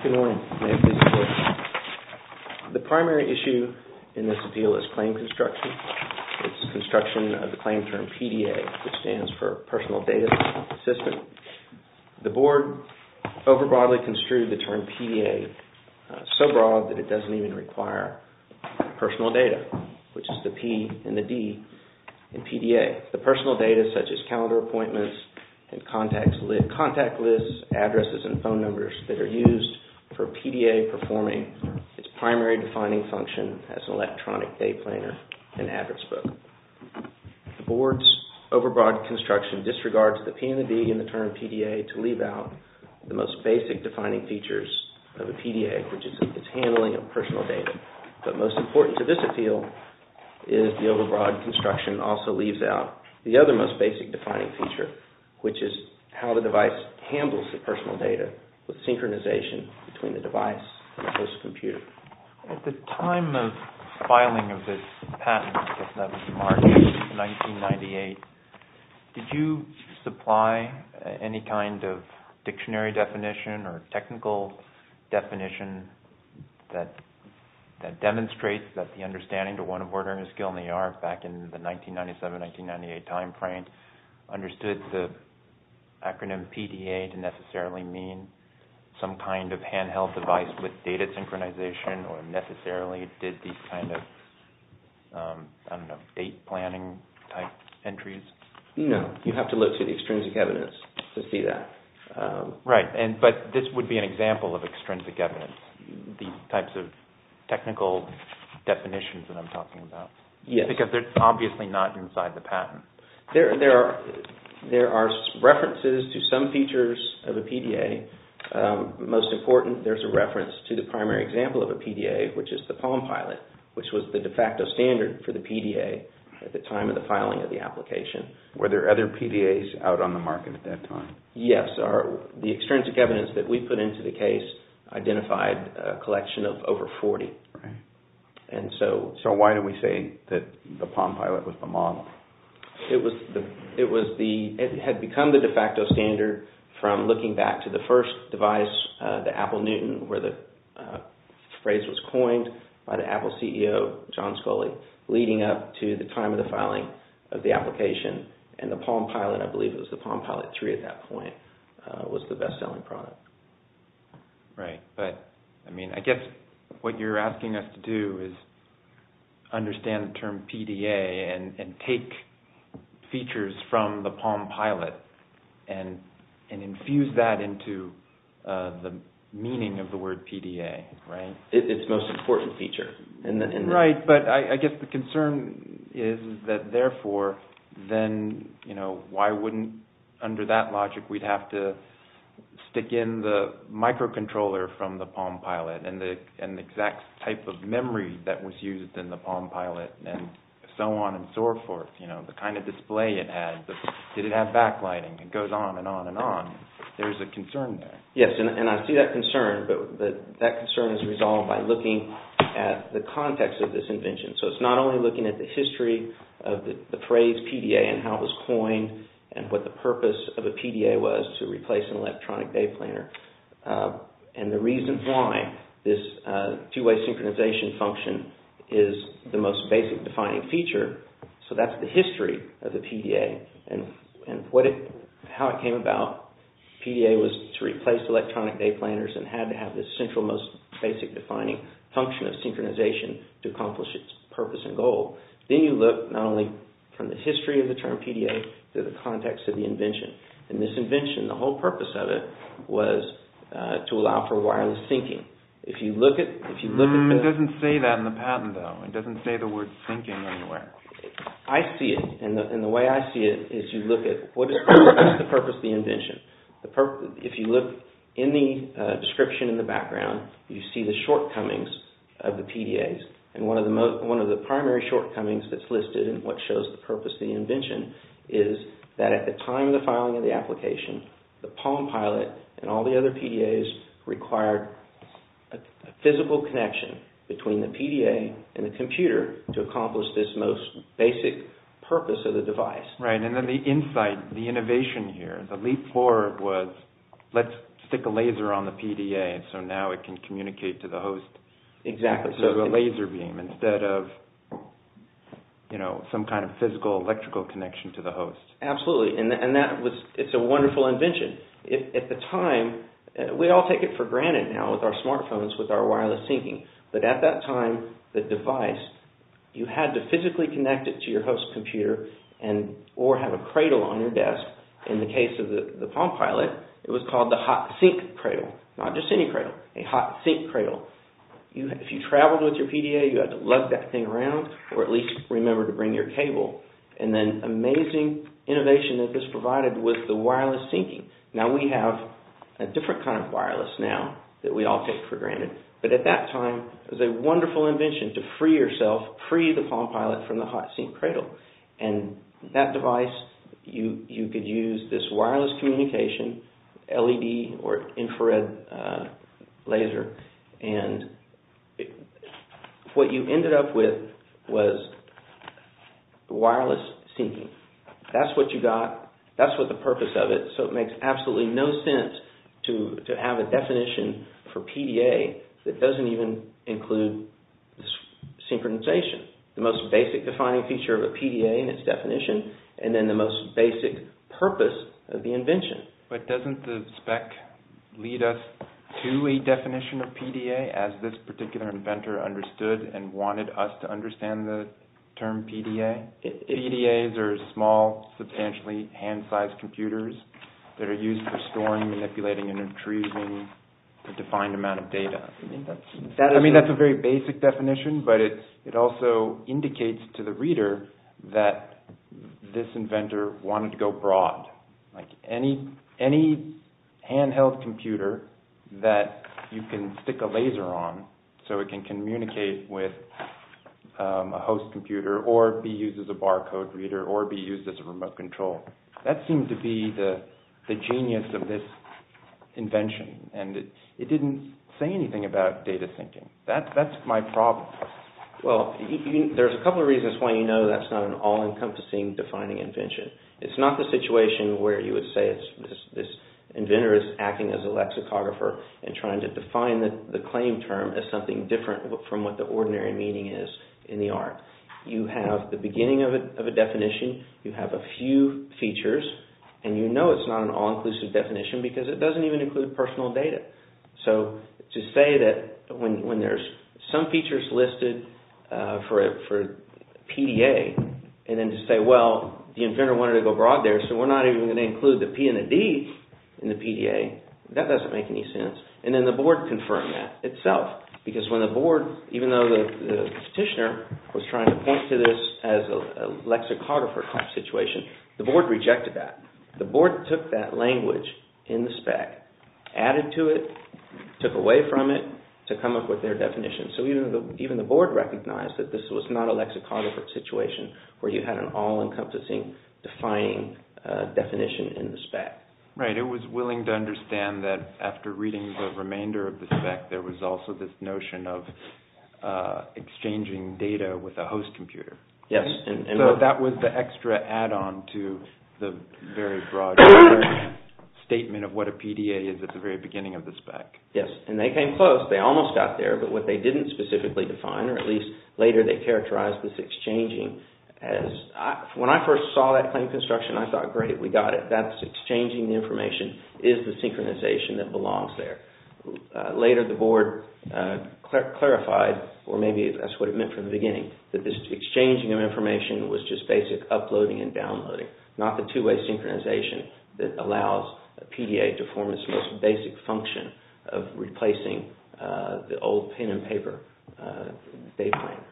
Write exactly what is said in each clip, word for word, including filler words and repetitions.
Good morning. May I please report? The primary issue in this appeal is claim construction. It's construction of the claim term P D A, which stands for Personal Data System. The board overbroadly construed the term P D A uh, so broad that it doesn't even require personal data, which is the P and the D in P D A. The personal data such as calendar appointments and contacts li- contact lists, addresses, and phone numbers that are used for P D A performing its primary defining function as an electronic day planner and address book. The board's overbroad construction disregards the P and the D in the term P D A to leave out the most basic defining features of a P D A, which is its handling of personal data. But most important to this appeal is the overbroad construction also leaves out the other most basic defining feature, which is how the device handles the personal data with synchronization between the device and the host computer. At the time of filing of this patent, I guess that was March nineteen ninety-eight, did you supply any kind of dictionary definition or technical definition that that demonstrates that the understanding to one of ordinary skill in the art back in the nineteen ninety-seven nineteen ninety-eight time frame understood the acronym P D A to necessarily mean some kind of handheld device with data synchronization, or necessarily did these kind of, um, I don't know, date planning type entries? No, you have to look to the extrinsic evidence to see that. Um, right, and but this would be an example of extrinsic evidence, these types of technical definitions that I'm talking about. Yes. Because they're obviously not inside the patent. There, there are there are references to some features of a P D A. Um, most important, there's a reference to the primary example of a P D A, which is the Palm Pilot, which was the de facto standard for the P D A at the time of the filing of the application. Were there other P D As out on the market at that time? Yes. Our, the extrinsic evidence that we put into the case identified a collection of over forty. Right. And so... So why do we say that the Palm Pilot was the model? It was the, it was the, it had become the de facto standard from looking back to the first device, uh, the Apple Newton, where the uh, phrase was coined by the Apple C E O, John Sculley, leading up to the time of the filing of the application. And the Palm Pilot, I believe it was the Palm Pilot three at that point, uh, was the best-selling product. Right, but, I mean, I guess what you're asking us to do is understand the term P D A and, and take features from the Palm Pilot and and infuse that into uh, the meaning of the word P D A, right? It, it's the most important feature. In the, in the right, but I, I guess the concern is that therefore, then, you know, why wouldn't, under that logic, we'd have to stick in the microcontroller from the Palm Pilot and the and the exact type of memory that was used in the Palm Pilot and so on and so forth, you know, the kind of display it had, the, did it have backlighting? It goes on and on and on. There's a concern there. Yes, and, and I see that concern, but, but that concern is resolved by looking at the context of this invention. So it's not only looking at the history of the, the phrase P D A and how it was coined and what the purpose of a P D A was to replace an electronic day planner, uh, and the reason why this uh, two-way synchronization function is the most basic defining feature. So that's the history of the P D A and and what it, how it came about. P D A was to replace electronic day planners and had to have this central, most basic defining function of synchronization to accomplish its purpose and goal. Then you look not only from the history of the term P D A to the context of the invention. And this invention, the whole purpose of it was uh, to allow for wireless syncing. If you look at, if you look mm, at, the, it doesn't say that in the patent, though. It doesn't say the word syncing anywhere. I see it, and the and the way I see it is you look at what is what's the purpose of the invention. The purpose, if you look in the uh, description in the background, you see the shortcomings of the P D As, and one of the mo- one of the primary shortcomings that's listed and what shows the purpose of the invention is that at the time of the filing of the application, the Palm Pilot and all the other P D As required a, a physical connection between the P D A and the computer to accomplish this most basic purpose of the device. Right, and then the insight, the innovation here, the leap forward was, let's stick a laser on the P D A, and so now it can communicate to the host exactly through so a laser beam instead of, you know, some kind of physical electrical connection to the host. Absolutely, and and that was it's a wonderful invention. It, at the time, uh, we all take it for granted now with our smartphones with our wireless syncing, but at that time, the device, you had to physically connect it to your host computer and or have a cradle on your desk. In the case of the, the Palm Pilot, it was called the hot sync cradle, not just any cradle, a hot sync cradle. You, if you traveled with your P D A, you had to lug that thing around, or at least remember to bring your cable. And then amazing innovation that this provided was the wireless syncing. Now we have a different kind of wireless now that we all take for granted. But at that time, it was a wonderful invention to free yourself, free the Palm Pilot from the hot sync cradle. And that device, you you could use this wireless communication, L E D or infrared uh, laser, and it, what you ended up with was wireless syncing. That's what you got. That's what the purpose of it. So it makes absolutely no sense to to have a definition for P D A that doesn't even include this synchronization. The most basic defining feature of a P D A in its definition, and then the most basic purpose of the invention. But doesn't the spec lead us to a definition of P D A as this particular inventor understood and wanted us to understand the term P D A? It, it, P D As are small, substantially hand-sized computers that are used for storing, manipulating, and retrieving a defined amount of data. I mean, that's, that is I mean, a, that's a very basic definition, but it, it also indicates to the reader that this inventor wanted to go broad. Like any any handheld computer that you can stick a laser on so it can communicate with um, a host computer or be used as a barcode reader or be used as a remote control. That seemed to be the the genius of this invention, and it, it didn't say anything about data syncing. That, that's my problem. Well, you, you, there's a couple of reasons why you know that's not an all-encompassing defining invention. It's not the situation where you would say it's this, this inventor is acting as a lexicographer and trying to define the, the claim term as something different from what the ordinary meaning is in the art. You have the beginning of a, of a definition, you have a few features, and you know it's not an all-inclusive definition because it doesn't even include personal data. So to say that when when there's some features listed uh, for a, for P D A, and then to say, well, the inventor wanted to go broad there, so we're not even going to include the P and the D in the P D A, that doesn't make any sense. And then the board confirmed that itself, because when the board, even though the, the petitioner was trying to point to this as a, a lexicographer type situation, the board rejected that. The board took that language in the spec, added to it, took away from it to come up with their definition. So even the, even the board recognized that this was not a lexicographer situation where you had an all-encompassing defining uh, definition in the spec. Right. It was willing to understand that after reading the remainder of the spec, there was also this notion of uh, exchanging data with a host computer. Yes. And, and so what, that was the extra add-on to the very broad statement of what a P D A is at the very beginning of the spec. Yes, and they came close. They almost got there, but what they didn't specifically define, or at least later they characterized this exchanging as, I, when I first saw that claim construction, I thought, great, we got it. That's exchanging the information is the synchronization that belongs there. Uh, later the board uh, clar- clarified, or maybe that's what it meant from the beginning, that this exchanging of information was just basic uploading and downloading, not the two-way synchronization that allows a P D A to form its most basic function of replacing uh, the old pen and paper uh, day planners.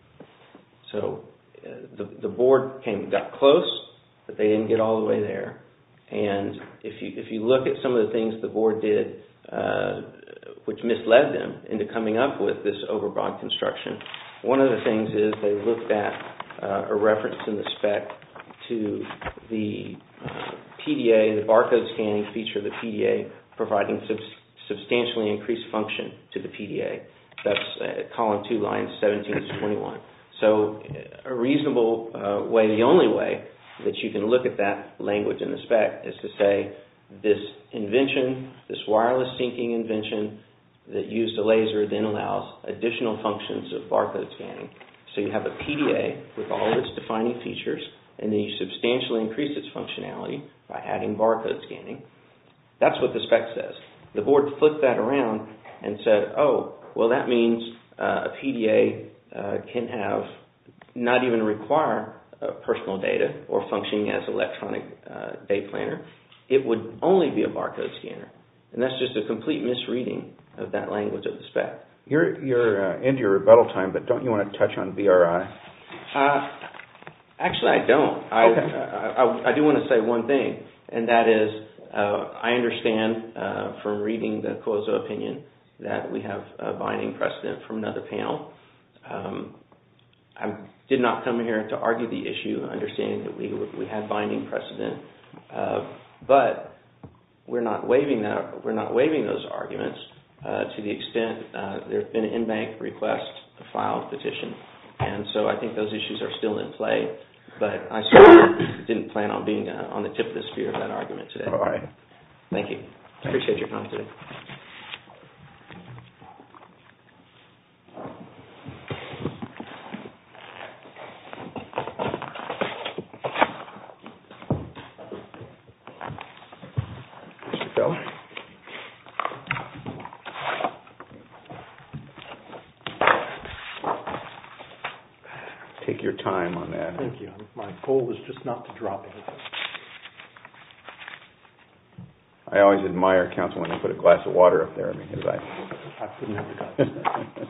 So uh, the, the board came got close, but they didn't get all the way there. And if you if you look at some of the things the board did, uh, which misled them into coming up with this overbroad construction, one of the things is they looked at uh, a reference in the spec to the uh, P D A, the barcode scanning feature of the P D A, providing sub- substantially increased function to the P D A. That's uh, column two, lines seventeen to twenty-one. So uh, a reasonable uh, way, the only way that you can look at that language in the spec is to say this invention, this wireless syncing invention that used a laser then allows additional functions of barcode scanning. So you have a P D A with all of its defining features, and then you substantially increase its functionality by adding barcode scanning. That's what the spec says. The board flipped that around and said, oh, well, that means uh, a P D A uh, can have not even require uh, personal data or functioning as electronic uh, day planner. It would only be a barcode scanner. And that's just a complete misreading of that language of the spec. You're, you're uh, into your rebuttal time, but don't you want to touch on B R I? Uh, actually, I don't. I, okay. I, I, I do want to say one thing, and that is uh, I understand uh, from reading the Quozo opinion that we have a binding precedent from another panel. Um, I did not come here to argue the issue, understanding that we we had binding precedent, uh, but we're not waiving that. We're not waiving those arguments uh, to the extent uh, there's been an in-bank request to file a petition, and so I think those issues are still in play. But I certainly didn't plan on being uh, on the tip of the spear of that argument today. All right. Thank you. Thank Appreciate you. your time today. Mister Feller? Take your time on that. Thank you. My goal is just not to drop anything. I always admire counsel when they put a glass of water up there because I... I couldn't have done that.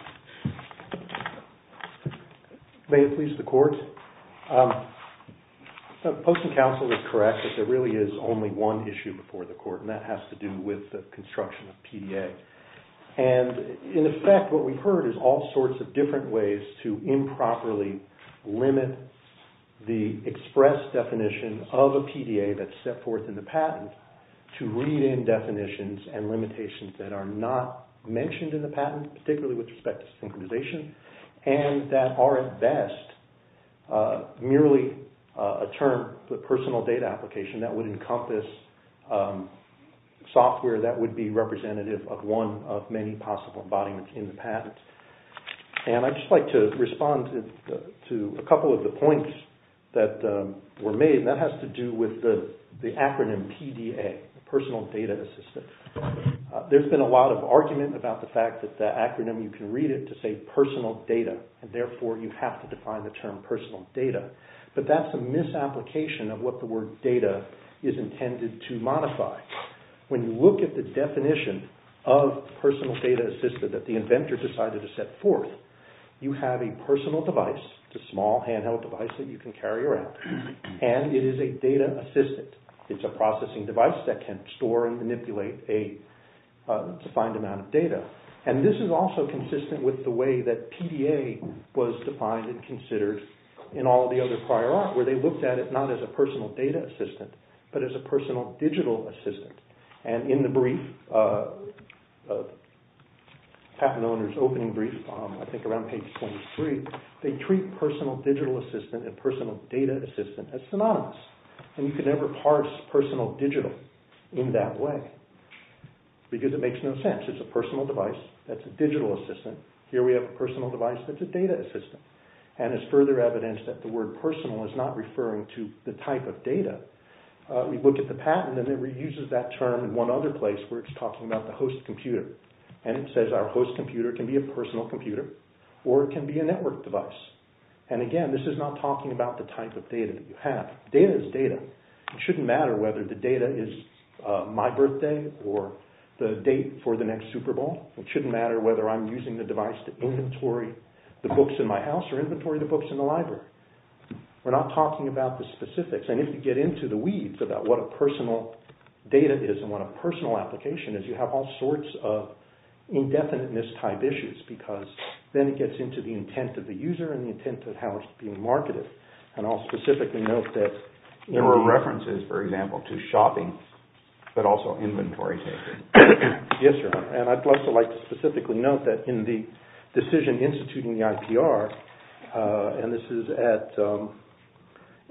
May it please the court. Um, the opposing counsel is correct that there really is only one issue before the court, and that has to do with the construction of P D A. And in effect, what we've heard is all sorts of different ways to improperly limit the express definition of a P D A that's set forth in the patent to read in definitions and limitations that are not mentioned in the patent, particularly with respect to synchronization, and that are at best uh, merely uh, a term, the personal data application, that would encompass um, software that would be representative of one of many possible embodiments in the patent. And I'd just like to respond to, to a couple of the points that um, were made, and that has to do with the, the acronym P D A, Personal Data Assistant. Uh, there's been a lot of argument about the fact that the acronym, you can read it to say personal data, and therefore you have to define the term personal data. But that's a misapplication of what the word data is intended to modify. When you look at the definition of personal data assistant that the inventor decided to set forth, you have a personal device, it's a small handheld device that you can carry around, and it is a data assistant. It's a processing device that can store and manipulate a uh, defined amount of data. And this is also consistent with the way that P D A was defined and considered in all of the other prior art, where they looked at it not as a personal data assistant, but as a personal digital assistant. And in the brief, uh, uh, patent owner's opening brief, um, I think around page twenty-three, they treat personal digital assistant and personal data assistant as synonymous. And you can never parse personal digital in that way because it makes no sense. It's a personal device that's a digital assistant. Here we have a personal device that's a data assistant. And as further evidence that the word personal is not referring to the type of data, uh, we look at the patent and it reuses that term in one other place where it's talking about the host computer. And it says our host computer can be a personal computer or it can be a network device. And again, this is not talking about the type of data that you have. Data is data. It shouldn't matter whether the data is uh, my birthday or the date for the next Super Bowl. It shouldn't matter whether I'm using the device to inventory the books in my house or inventory the books in the library. We're not talking about the specifics. And if you get into the weeds about what a personal data is and what a personal application is, you have all sorts of indefiniteness type issues because then it gets into the intent of the user and the intent of how it's being marketed. And I'll specifically note that there were the, references, for example, to shopping, but also inventory taking. Yes, Your Honor. And I'd also like to specifically note that in the decision instituting the I P R, uh, and this is at um,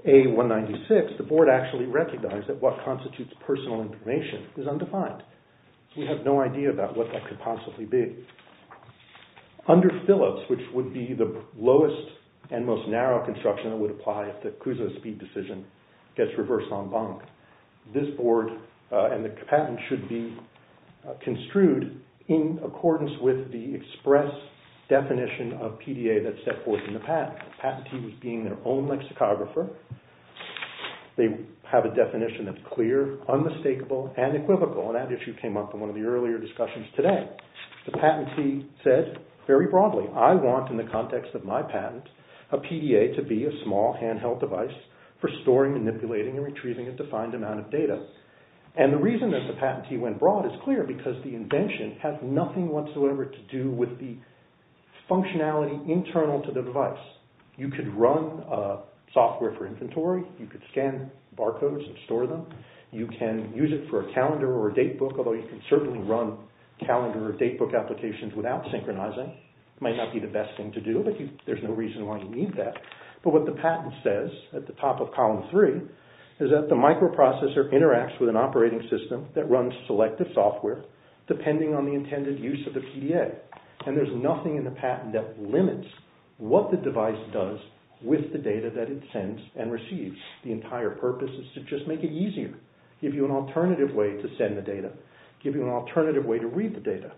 A one ninety-six, the board actually recognized that what constitutes personal information is undefined. So we have no idea about what that could possibly be. Under Phillips, which would be the lowest and most narrow construction that would apply if the Cuso speed decision gets reversed en banc, this board uh, and the patent should be uh, construed in accordance with the express definition of P D A that's set forth in the patent. The patentee was being their own lexicographer. They have a definition that's clear, unmistakable, and equivocal, and that issue came up in one of the earlier discussions today. The patentee said very broadly, I want, in the context of my patent, a P D A to be a small handheld device for storing, manipulating, and retrieving a defined amount of data. And the reason that the patentee went broad is clear, because the invention has nothing whatsoever to do with the functionality internal to the device. You could run uh, software for inventory. You could scan barcodes and store them. You can use it for a calendar or a date book, although you can certainly run calendar or date book applications without synchronizing. It might not be the best thing to do, but you, there's no reason why you need that. But what the patent says at the top of column three is that the microprocessor interacts with an operating system that runs selective software depending on the intended use of the P D A. And there's nothing in the patent that limits what the device does with the data that it sends and receives. The entire purpose is to just make it easier, give you an alternative way to send the data, give you an alternative way to read the data.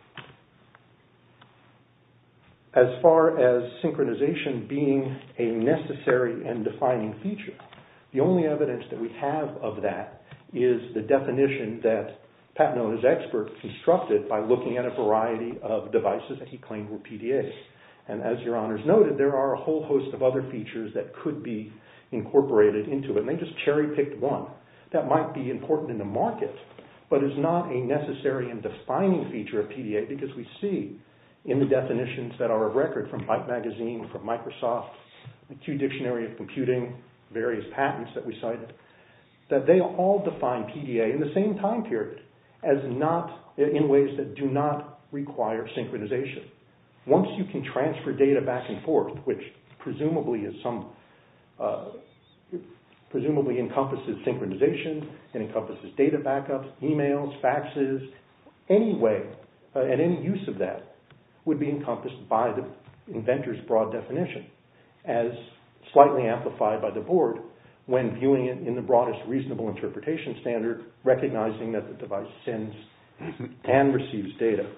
As far as synchronization being a necessary and defining feature, the only evidence that we have of that is the definition that patent owner's expert constructed by looking at a variety of devices that he claimed were P D As. And as Your Honors noted, there are a whole host of other features that could be incorporated into it. And they just cherry-picked one that might be important in the market, but is not a necessary and defining feature of P D A, because we see in the definitions that are of record from Byte Magazine, from Microsoft, the Q Dictionary of Computing, various patents that we cited, that they all define P D A in the same time period as not, in ways that do not require synchronization. Once you can transfer data back and forth, which presumably is some, uh, presumably encompasses synchronization, it encompasses data backups, emails, faxes, any way, uh, and any use of that would be encompassed by the inventor's broad definition, as slightly amplified by the board when viewing it in the broadest reasonable interpretation standard, recognizing that the device sends and receives data.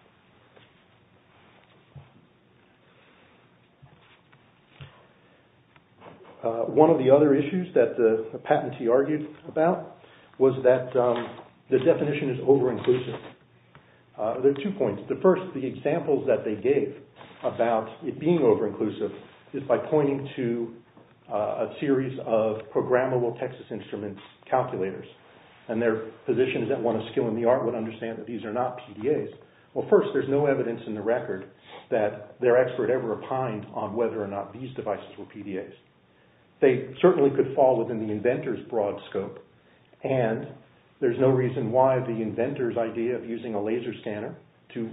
Uh, one of the other issues that the, the patentee argued about was that um, the definition is over-inclusive. Uh, there are two points. The first, the examples that they gave about it being over-inclusive is by pointing to uh, a series of programmable Texas Instruments calculators. And their position is that one of skill in the art would understand that these are not P D As. Well, first, there's no evidence in the record that their expert ever opined on whether or not these devices were P D As. They certainly could fall within the inventor's broad scope, and there's no reason why the inventor's idea of using a laser scanner to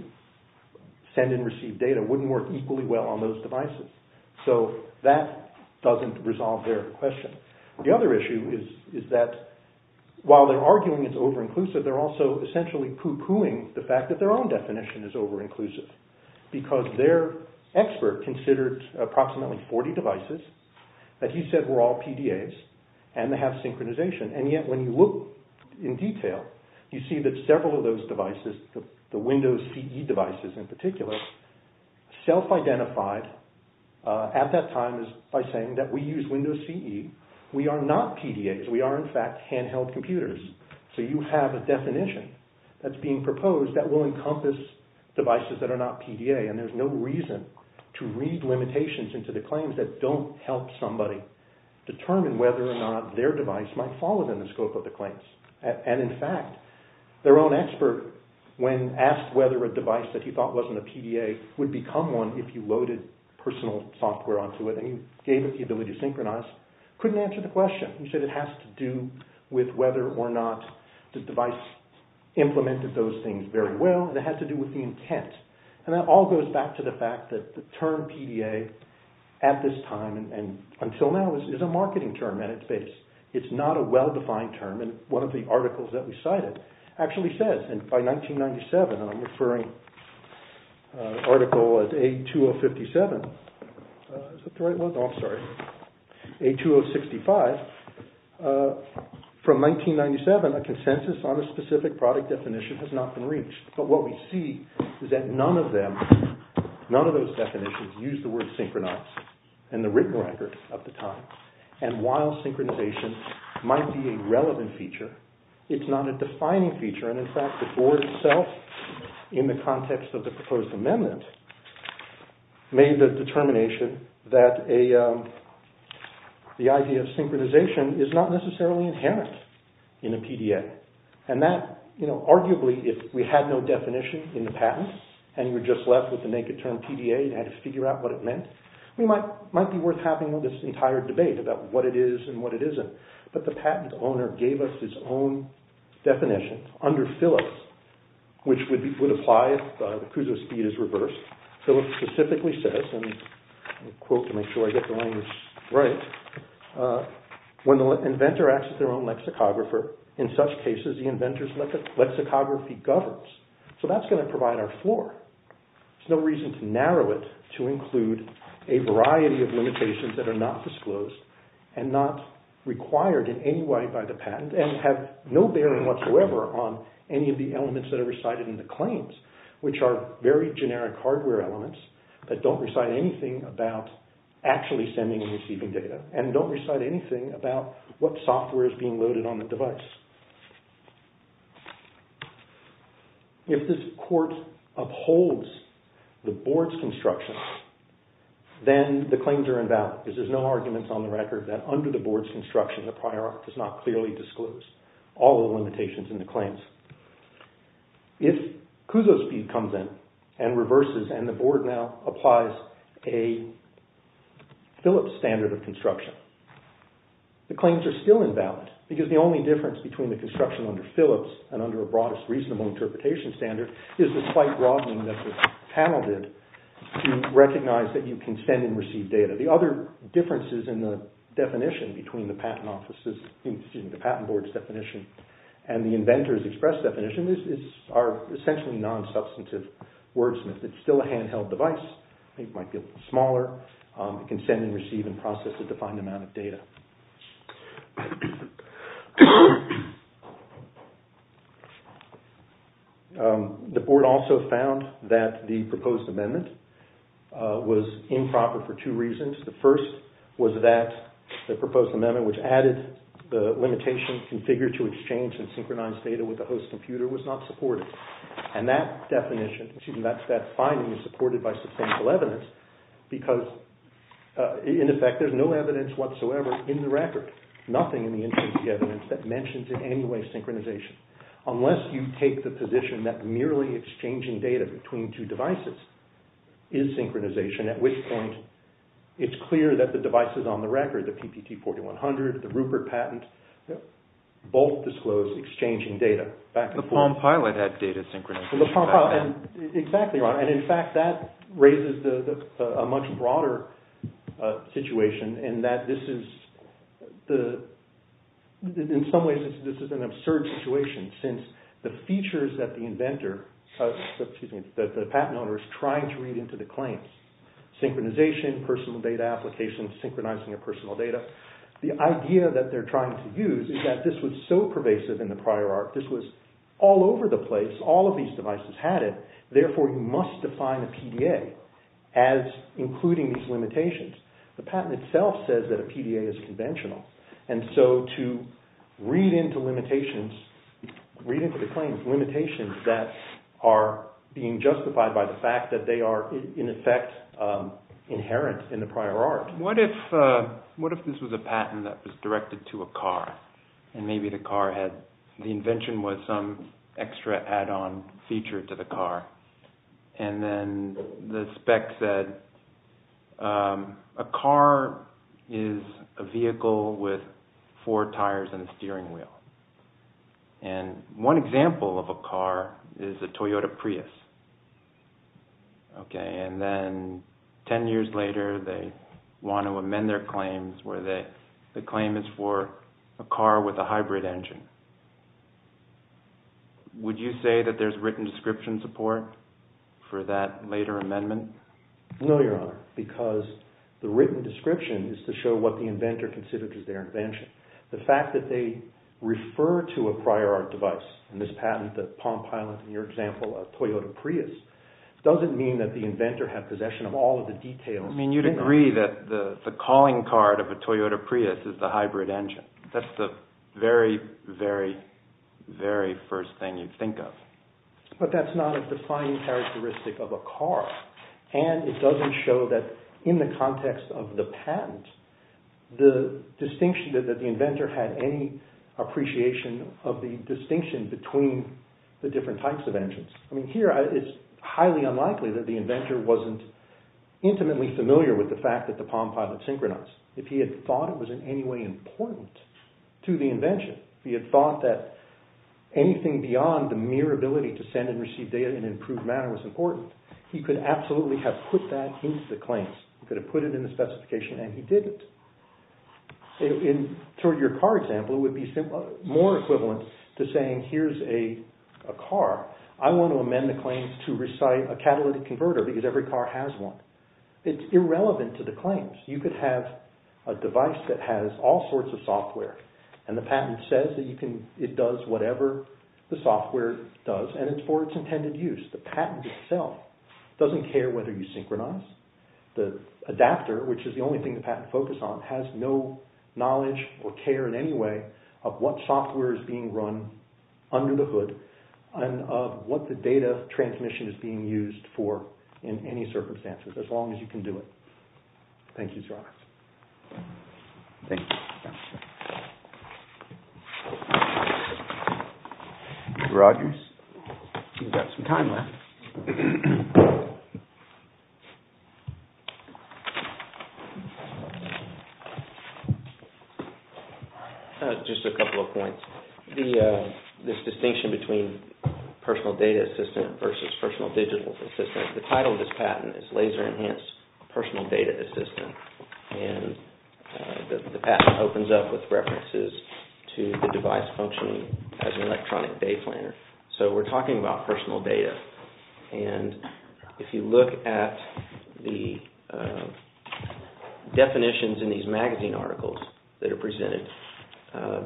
send and receive data wouldn't work equally well on those devices. So that doesn't resolve their question. The other issue is, is that while they're arguing it's over-inclusive, they're also essentially poo-pooing the fact that their own definition is over-inclusive, because their expert considered approximately forty devices that he said were all P D As, and they have synchronization. And yet when you look in detail, you see that several of those devices, the, the Windows C E devices in particular, self-identified uh, at that time as by saying that we use Windows C E. We are not P D As. We are, in fact, handheld computers. So you have a definition that's being proposed that will encompass devices that are not P D A, and there's no reason to read limitations into the claims that don't help somebody determine whether or not their device might fall within the scope of the claims. And in fact, their own expert, when asked whether a device that he thought wasn't a P D A would become one if you loaded personal software onto it and you gave it the ability to synchronize, couldn't answer the question. He said it has to do with whether or not the device implemented those things very well, and it had to do with the intent. And that all goes back to the fact that the term P D A, at this time and, and until now is, is a marketing term at its base. It's not a well-defined term, and one of the articles that we cited actually says, and by nineteen ninety-seven, and I'm referring uh, article at A two oh fifty-seven, uh, is that the right one? No, I'm sorry. A two oh sixty-five, uh, from nineteen ninety-seven, a consensus on a specific product definition has not been reached. But what we see is that none of them, none of those definitions use the word synchronize in the written record of the time. And while synchronization might be a relevant feature, it's not a defining feature. And in fact, the board itself, in the context of the proposed amendment, made the determination that a um, the idea of synchronization is not necessarily inherent in a P D A. And that, you know, arguably, if we had no definition in the patent and you were just left with the naked term P D A and had to figure out what it meant, we might might be worth having this entire debate about what it is and what it isn't. But the patent owner gave us his own definition under Phillips, which would be, would apply if uh, the Kuzo speed is reversed. Phillips specifically says, and I'll quote to make sure I get the language right, uh, when the inventor acts as their own lexicographer, in such cases the inventor's lexicography governs. So that's going to provide our floor. There's no reason to narrow it to include a variety of limitations that are not disclosed and not required in any way by the patent and have no bearing whatsoever on any of the elements that are recited in the claims, which are very generic hardware elements that don't recite anything about actually sending and receiving data and don't recite anything about what software is being loaded on the device. If this court upholds the board's construction, then the claims are invalid because there's no arguments on the record that under the board's construction the prior art does not clearly disclose all of the limitations in the claims. If Kuzo speed comes in and reverses and the board now applies a Phillips standard of construction, the claims are still invalid because the only difference between the construction under Phillips and under a broadest reasonable interpretation standard is the slight broadening that the panel did to recognize that you can send and receive data. The other differences in the definition between the patent office's, excuse me, the patent board's definition and the inventor's express definition is, is are essentially non-substantive wordsmith. It's still a handheld device. It might be a little smaller. Um, it can send and receive and process a defined amount of data. um, the board also found that the proposed amendment uh, was improper for two reasons. The first was that the proposed amendment, which added the limitation configured to exchange and synchronize data with the host computer, was not supported. And that definition, excuse me, that, that finding is supported by substantial evidence because, uh, in effect, there's no evidence whatsoever in the record, nothing in the intrinsic evidence that mentions in any way synchronization, unless you take the position that merely exchanging data between two devices is synchronization, at which point it's clear that the devices on the record, the P P T forty-one hundred, the Rupert patent, both disclose exchanging data back and the forth. The Palm Pilot had data synchronization. The Palm Pilot, and exactly right. And in fact, that raises the, the, a much broader uh, situation in that this is the, in some ways, this, this is an absurd situation since the features that the inventor, uh, excuse me, that the patent owner is trying to read into the claims, synchronization, personal data application, synchronizing your personal data. The idea that they're trying to use is that this was so pervasive in the prior art, this was all over the place, all of these devices had it, therefore you must define a P D A as including these limitations. The patent itself says that a P D A is conventional, and so to read into limitations, read into the claims limitations that are being justified by the fact that they are in effect um, inherent in the prior art. What if uh, what if this was a patent that was directed to a car, and maybe the car had, the invention was some extra add-on feature to the car, and then the spec said um, a car is a vehicle with four tires and a steering wheel. And one example of a car is a Toyota Prius. Okay, and then ten years later, they want to amend their claims where they, the claim is for a car with a hybrid engine. Would you say that there's written description support for that later amendment? No, Your Honor, because the written description is to show what the inventor considered as their invention. The fact that they refer to a prior art device, in this patent, the Palm Pilot, in your example, a Toyota Prius, doesn't mean that the inventor had possession of all of the details. I mean, you'd agree that the, the calling card of a Toyota Prius is the hybrid engine. That's the very, very, very first thing you think of. But that's not a defining characteristic of a car. And it doesn't show that in the context of the patent, the distinction that, that the inventor had any appreciation of the distinction between the different types of engines. I mean, here it's highly unlikely that the inventor wasn't intimately familiar with the fact that the Palm Pilot synchronized. If he had thought it was in any way important to the invention, if he had thought that anything beyond the mere ability to send and receive data in an improved manner was important, he could absolutely have put that into the claims. He could have put it in the specification, and he didn't. In, in toward your car example, it would be simple, more equivalent to saying, here's a, a car. I want to amend the claims to recite a catalytic converter because every car has one. It's irrelevant to the claims. You could have a device that has all sorts of software, and the patent says that you can, it does whatever the software does, and it's for its intended use. The patent itself doesn't care whether you synchronize. The adapter, which is the only thing the patent focuses on, has no knowledge or care in any way of what software is being run under the hood and of what the data transmission is being used for in any circumstances, as long as you can do it. Thank you, Your Honor. Thank you. Mister Rogers, you've got some time left. Uh, just a couple of points. The uh, this distinction between personal data assistant versus personal digital assistant. The title of this patent is Laser Enhanced Personal Data Assistant, and uh, the, the patent opens up with references to the device functioning as an electronic day planner. So we're talking about personal data, and if you look at the uh, definitions in these magazine articles that are presented, uh,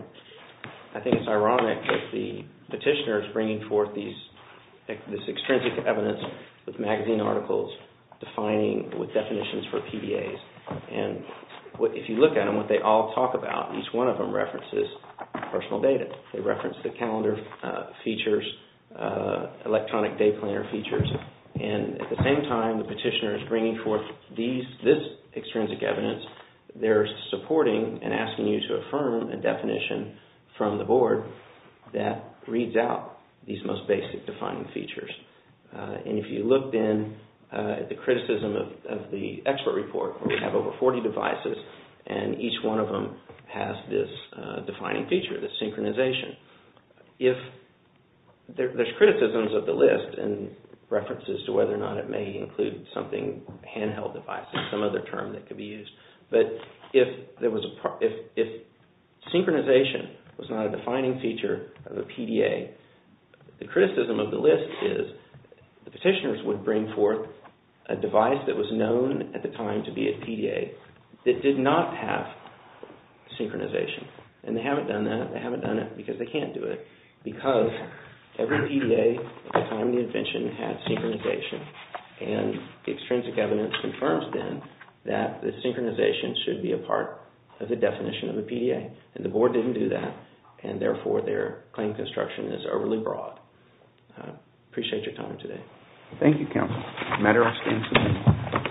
I think it's ironic that the petitioner is bringing forth these this extrinsic evidence with magazine articles defining with definitions for P D As. And what, if you look at them, what they all talk about, each one of them references personal data. They reference the calendar uh, features, uh, electronic day planner features, and at the same time, the petitioner is bringing forth these this extrinsic evidence. They're supporting and asking you to affirm a definition from the board that reads out these most basic defining features. Uh, and if you look then uh, at the criticism of, of the expert report, where we have over forty devices, and each one of them has this uh, defining feature, this synchronization. If there, there's criticisms of the list and references to whether or not it may include something handheld devices, some other term that could be used. But if there was a if if synchronization was not a defining feature of a P D A, the criticism of the list is the petitioners would bring forth a device that was known at the time to be a P D A that did not have synchronization. And they haven't done that. They haven't done it because they can't do it, because every P D A at the time of the invention had synchronization, and the extrinsic evidence confirms then that the synchronization should be a part of the definition of a P D A. And the board didn't do that, and therefore their claim construction is overly broad. Uh, appreciate your time today. Thank you, counsel. Matter of stands submitted.